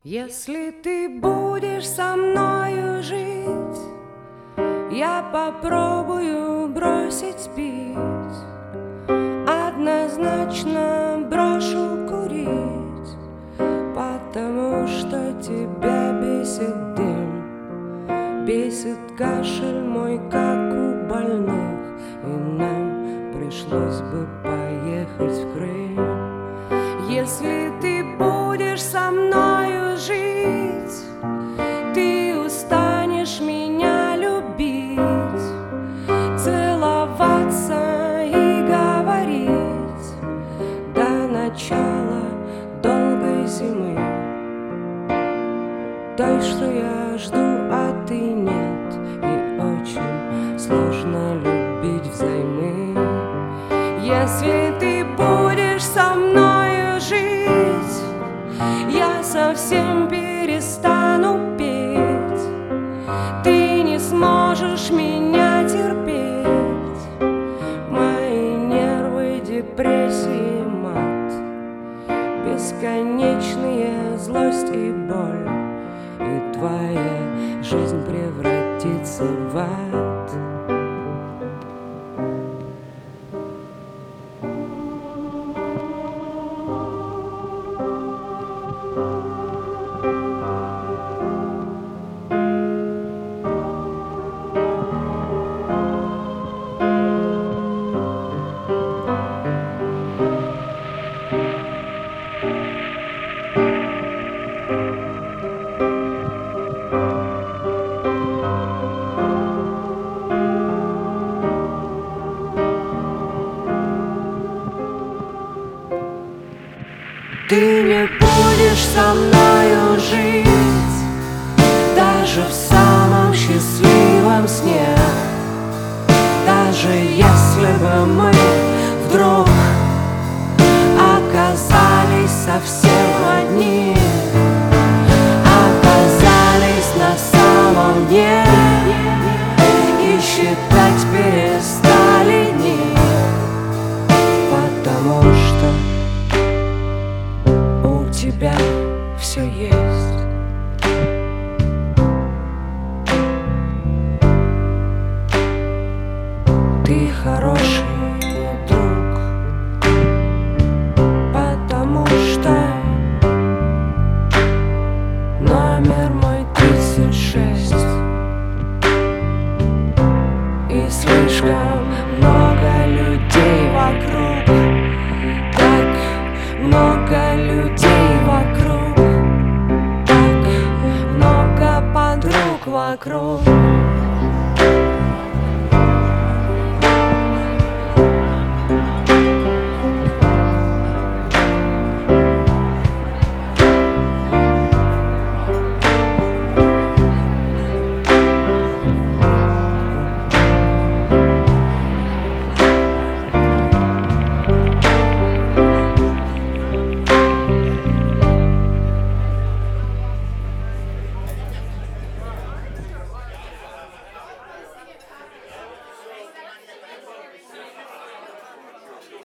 Если ты будешь со мною жить, я попробую бросить пить, однозначно брошу курить, потому что тебя бесит дым, бесит кашель мой, как у больных, и нам пришлось бы поехать в Крым. Если ты будешь со мною жить, ты устанешь меня любить, целоваться и говорить до начала долгой зимы, той, что я жду, а ты нет, и очень сложно любить взаймы. Если ты будешь со мною жить, я совсем перестану петь, ты не сможешь меня терпеть, мои нервы, депрессии, мат, бесконечные злость и боль, и твоя жизнь превратится в ад. Ты не будешь со мною жить, даже в самом счастливом сне, даже если бы мы вдруг оказались совсем одни, оказались на самом дне и считать перестали дни, потому что у тебя все есть. Ты хороший друг, потому что номер мой 36, и слишком много людей вокруг, так много людей вокруг, так много подруг вокруг.